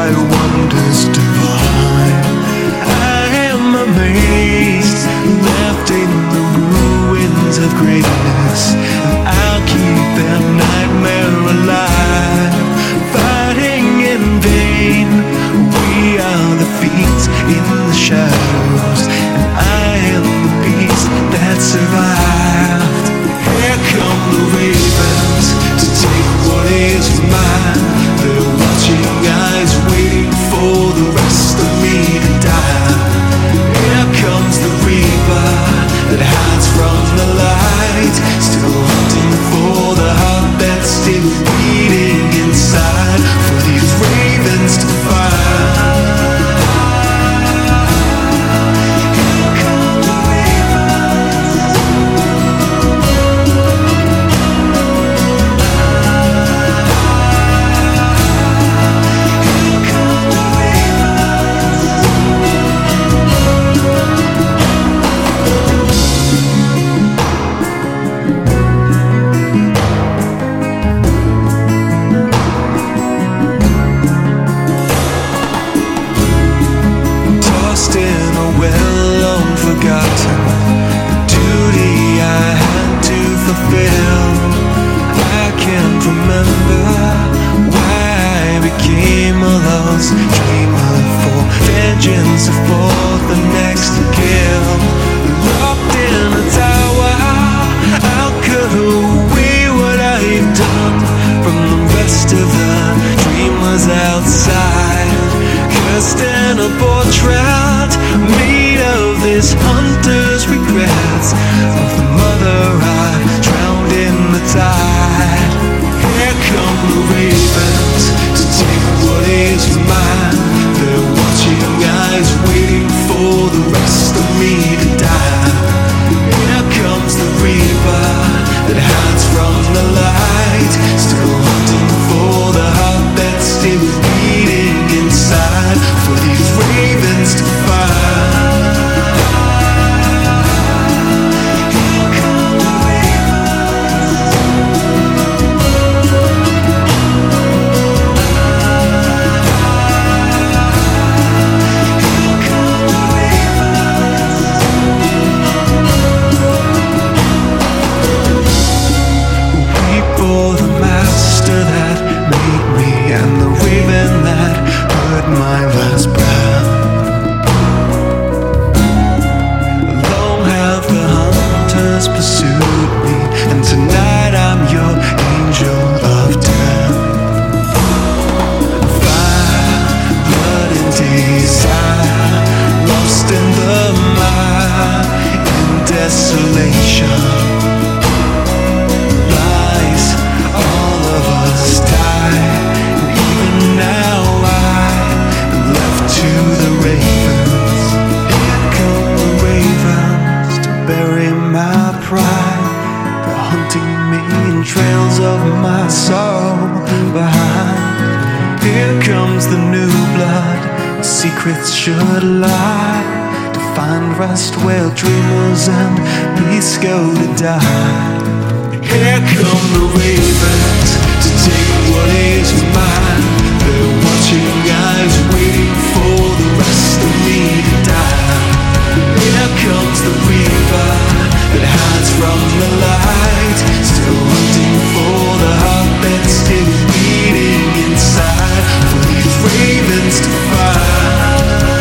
by wonders divine. I am amazed, left in the ruins of greatness, and I'll keep their nightmare alive. Fighting in vain, we are the fiends in the shadows, and I am the beast that survived. Here come the ravens to take what is mine. They're watching eyes waiting for the rest of me to die. Here comes the reaper that hides from the light, still hunting for the heart that's still beating inside, for these ravens to find. Should lie to find rest where dreamers and beasts go to die. Here come the ravens to take what is mine. They're watching eyes waiting for the rest of me to die. Here comes the reaper that hides from the light, still hunting for the heart that's still beating inside, for these ravens to find.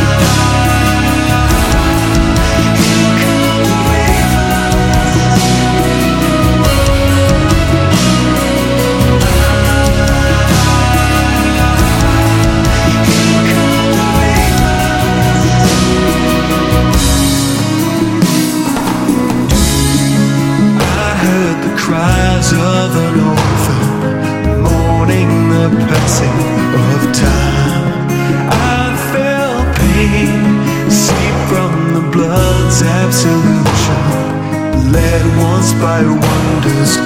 Cries of an orphan mourning the passing of time. I felt pain seep from the blood's absolution, led once by wonders